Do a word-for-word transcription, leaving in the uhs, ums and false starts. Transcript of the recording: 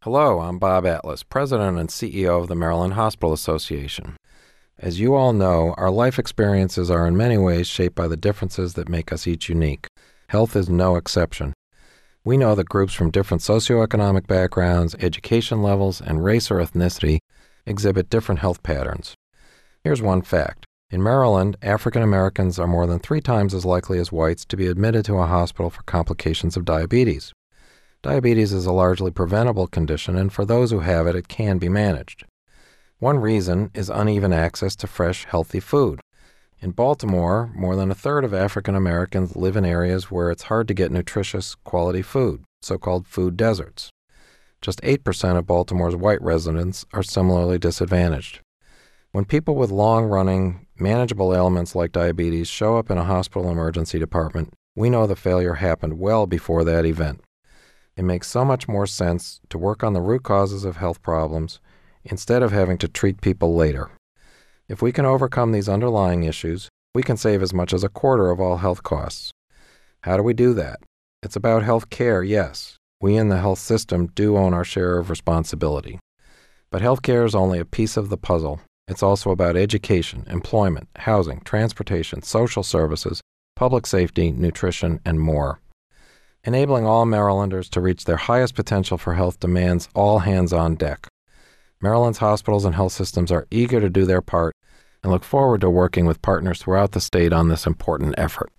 Hello, I'm Bob Atlas, President and C E O of the Maryland Hospital Association. As you all know, our life experiences are in many ways shaped by the differences that make us each unique. Health is no exception. We know that groups from different socioeconomic backgrounds, education levels, and race or ethnicity exhibit different health patterns. Here's one fact. In Maryland, African Americans are more than three times as likely as whites to be admitted to a hospital for complications of diabetes. Diabetes is a largely preventable condition, and for those who have it, it can be managed. One reason is uneven access to fresh, healthy food. In Baltimore, more than a third of African Americans live in areas where it's hard to get nutritious, quality food, so-called food deserts. Just eight percent of Baltimore's white residents are similarly disadvantaged. When people with long-running, manageable ailments like diabetes show up in a hospital emergency department, we know the failure happened well before that event. It makes so much more sense to work on the root causes of health problems instead of having to treat people later. If we can overcome these underlying issues, we can save as much as a quarter of all health costs. How do we do that? It's about health care, yes. We in the health system do own our share of responsibility. But health care is only a piece of the puzzle. It's also about education, employment, housing, transportation, social services, public safety, nutrition, and more. Enabling all Marylanders to reach their highest potential for health demands all hands on deck. Maryland's hospitals and health systems are eager to do their part and look forward to working with partners throughout the state on this important effort.